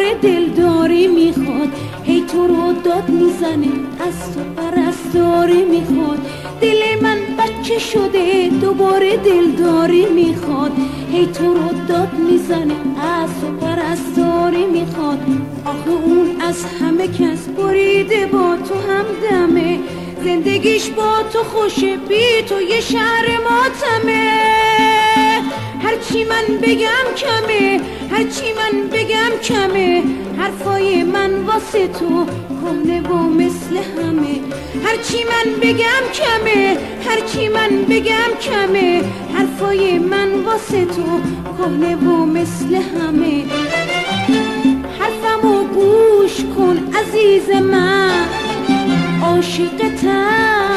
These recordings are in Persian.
دوباره دلداری میخواد، هی تو رو داد میزنه، از تو پرستاری میخواد. دل من بچه شده دوباره دلداری میخواد، هی تو رو داد میزنه، از تو پرستاری میخواد. آخه اون از همه کس بریده با تو همدمه، زندگیش با تو خوشه، بی تو یه شهر ماتمه. هرچی من بگم کمه، هرچی من بگم کمه، حرفای من واسه تو کهنه و مثل همه. هرچی من بگم کمه، هرچی من بگم کمه، حرفای من واسه تو کهنه و مثل همه. حرفمو گوش کن عزیز من، عاشقتم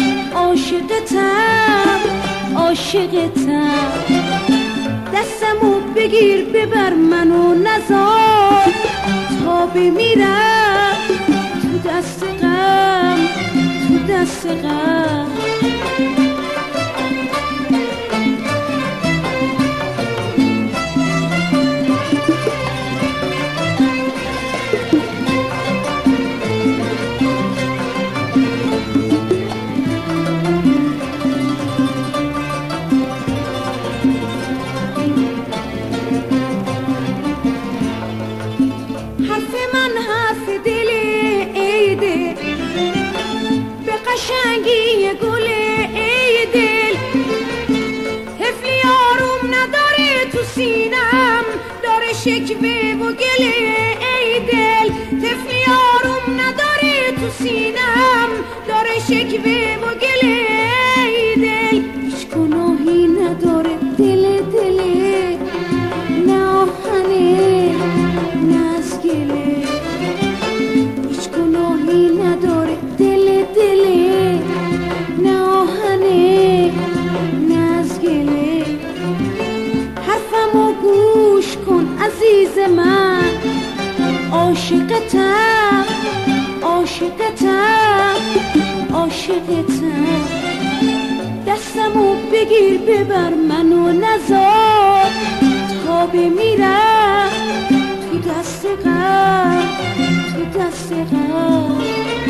عاشقتم عاشقتم. دستمو بگیر ببر منو نزار تا بمیرم تو دست غم، تو دست غم. قشنگی گل ای دل، طفلی آروم نداره تو سینم، داره شکوه و گله ای دل. طفلی آروم نداره تو سینم، داره شکوه و گله ای دل. هیچ گناهی نداره دل دله، نه آهنه نه از گله. هیچ گناهی نداره دل دله، نه آهنه نه از گله. حرفمو گوش کن عزیز من، عاشقتم عاشقتم عاشقتم. دستمو بگیر ببر منو نزار تا بمیرم تو دست غم، تو دست غم.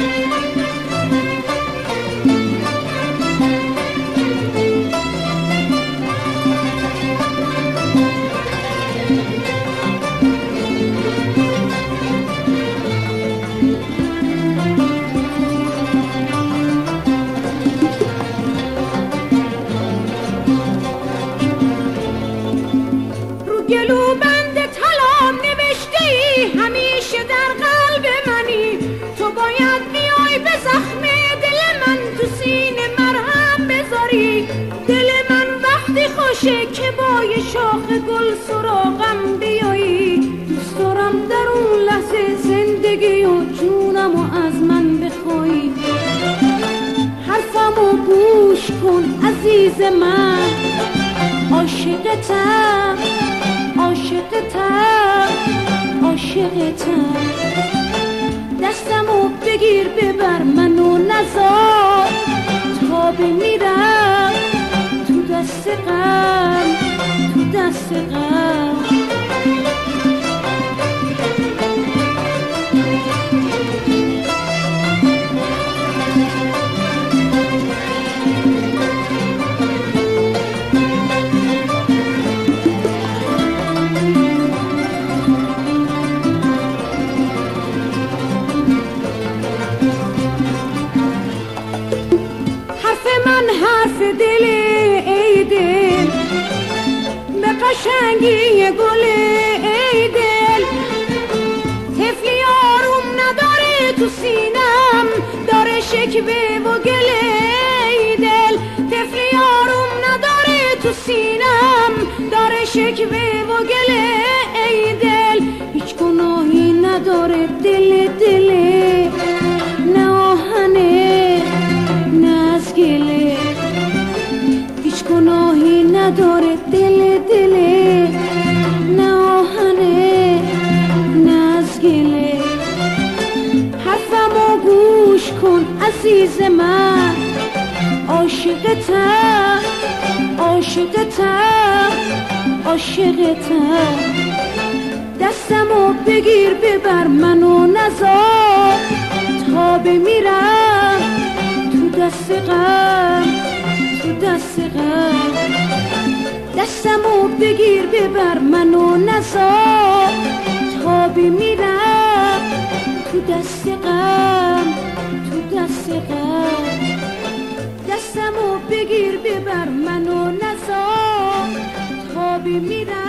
گلو بند طلام نوشته ای همیشه در قلب منی، تو باید بیای به زخم دل من تو سینه مرهم بذاری. دل من وقتی خوشه که با یه شاخ گل سراغم بیایی. دوست دارم در اون لحظه زندگی و جونم و از من بخوایی. حرفمو گوش کن عزیز من، عاشقتم عاشقتم عاشقتم. دستمو بگیر ببر منو نزار تا بمیرم تو دست غم، تو دست غم. دل ای دل، به قشنگی گل ای دل. طفلی آروم نداره تو سینم، داره شکوه و گله ای دل. طفلی آروم نداره تو سینم، داره شکوه و گله ای دل. هیچ گناهی نداره دل دله، نه آهنه نه از گله. گناهی نداره دل دله، نه آهنه نه از گله. حرفمو گوش کن عزیز من، عاشقتم عاشقتم عاشقتم. دستمو بگیر ببر منو نزار تا بمیرم تو دست غم تو دست غم دستمو بگیر ببر منو نزار تا بمیرم تو دست غم تو دست غم دستمو بگیر ببر منو نزار تا بمیرم